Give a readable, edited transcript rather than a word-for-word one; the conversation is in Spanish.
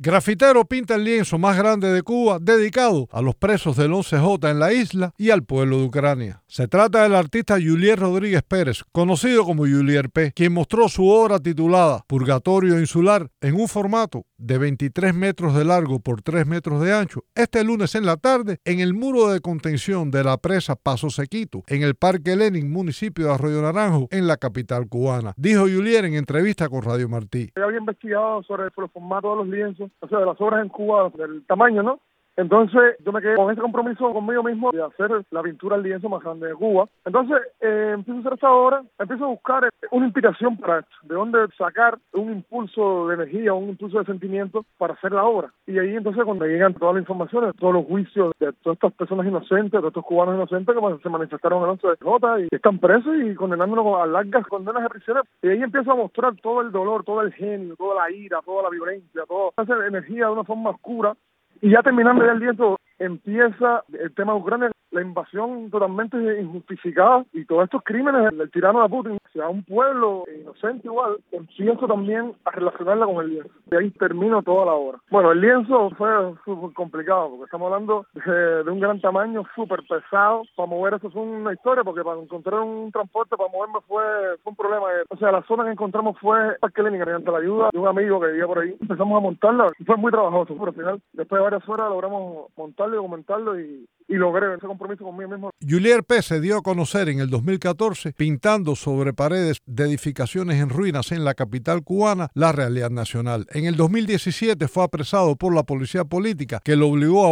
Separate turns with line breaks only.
Grafitero pinta el lienzo más grande de Cuba dedicado a los presos del 11J en la isla y al pueblo de Ucrania. Se trata del artista Yulier Rodríguez Pérez, conocido como Yulier P., quien mostró su obra titulada Purgatorio Insular en un formato de 23 metros de largo por 3 metros de ancho este lunes en la tarde en el muro de contención de la presa Paso Sequito, en el Parque Lenin, municipio de Arroyo Naranjo, en la capital cubana. Dijo Yulier en entrevista con Radio Martí.
Yo había investigado sobre el formato de los lienzos, o sea, de las obras en Cuba, del tamaño, ¿no? Entonces yo me quedé con ese compromiso conmigo mismo de hacer la pintura del lienzo más grande de Cuba. Entonces empiezo a hacer esta obra, empiezo a buscar una inspiración para esto, de dónde sacar un impulso de energía, un impulso de sentimiento para hacer la obra. Y ahí entonces cuando llegan todas las informaciones, todos los juicios de todas estas personas inocentes, de estos cubanos inocentes que se manifestaron el 11J y están presos y condenándonos a largas condenas de prisión. Y ahí empiezo a mostrar todo el dolor, todo el genio, toda la ira, toda la violencia, toda esa energía de una forma oscura. Y ya terminando ya el lienzo, empieza el tema de Ucrania, la invasión totalmente injustificada y todos estos crímenes del tirano de Putin hacia un pueblo inocente igual, empiezo también a relacionarla con el lienzo. Y ahí termino toda la obra. Bueno, el lienzo fue súper complicado porque estamos hablando de un gran tamaño, súper pesado. Para mover eso fue una historia porque para encontrar un transporte para moverme fue un problema. O sea, la zona que encontramos fue Parque Lenin, mediante la ayuda de un amigo que vivía por ahí. Empezamos a montarla y fue muy trabajoso, pero al final, después de varias horas, logramos montarlo y documentarlo y logré ese compromiso conmigo mismo.
Yulier P. se dio a conocer en el 2014 pintando sobre paredes de edificaciones en ruinas en la capital cubana la realidad nacional. En el 2017 fue apresado por la policía política que lo obligó a